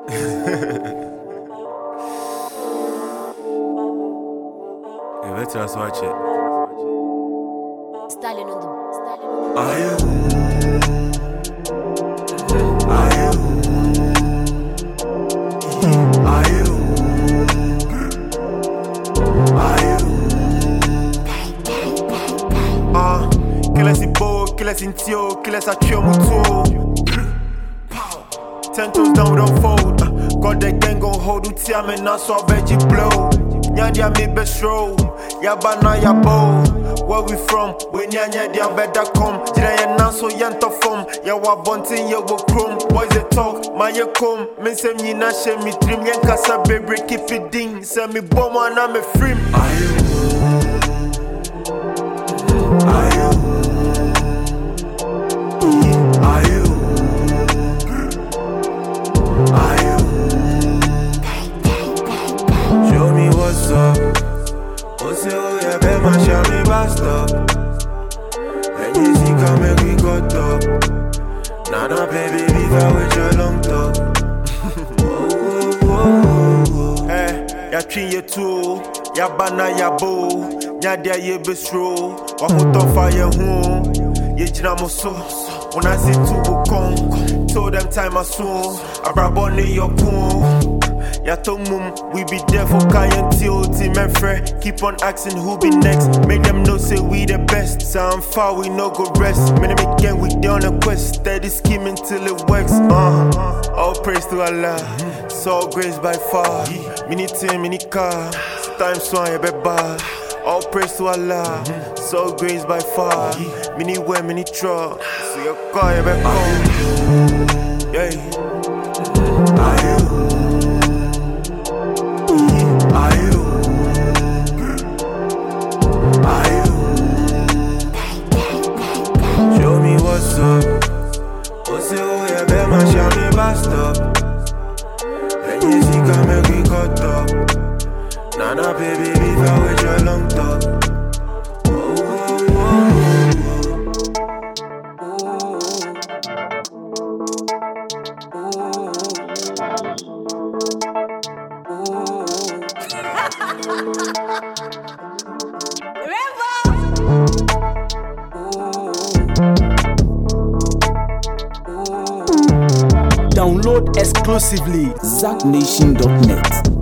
Evet, let's watch it. Stalin on the Are you? Killers in bow, killers in tio, killers at your mutuo. 10 toes down, we don't fold. Got the gang gon' hold you tear me now, so I bet you blow. Nyandia me best roll, Yabana Yabo. Where we from? We nyanya dia better come. Jira ya now so yanta form. Ya wa bunting ya wo chrome. Boys they talk, my ye come. Me say me na shame me dream. Yen kasa baby keep it ding. Say me bomb and I'm a free. Show me what's up. What's it? Oh yeah, bet my show me basta. And you see come make we got up. Nah, baby, leave out with your long talk. Hey, ya twin ye too. Ya bana ya bo. Nyadia ye bestro. Wakoto fire home. Ye jina mo so. When I say to go come. Told them time I soon. I brought on your cool. Ya to mum, we be there for Kayan T.O.T. men friend. Keep on asking who be next. Make them know say we the best. Sound far, we no go rest. Man, again, we down on a quest. Steady scheming till it works. All praise to Allah. So grace by far. Mini team, mini car. Time swan, you bad. All praise to Allah. So grace by far. Mini way, mini truck. So your car, you better come. Yeah. Show me what's up. What's it? Oh yeah, bet my show me basta. And you see come make we cut up. Nah, baby, leave out with your long talk. Download exclusively ZackNation.net.